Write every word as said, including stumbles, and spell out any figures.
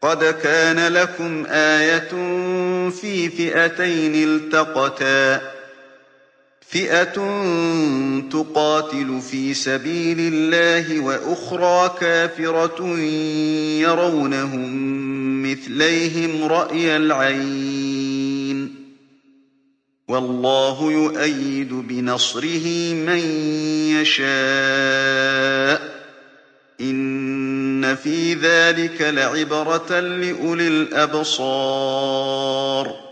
قَدْ كَانَ لَكُمْ آيَةٌ فِي فِئَتَيْنِ الْتَقَتَا ۖ فِئَةٌ تُقَاتِلُ فِي سَبِيلِ اللَّهِ وَأُخْرَىٰ كَافِرَةٌ يَرَوْنَهُم مِّثْلَيْهِمْ رَأْيَ الْعَيْنِ ۚ وَاللَّهُ يُؤَيِّدُ بِنَصْرِهِ مَن يَشَاءُ ۗ إِنَّ فِي ذَٰلِكَ لَعِبْرَةً لِّأُولِي الْأَبْصَارِ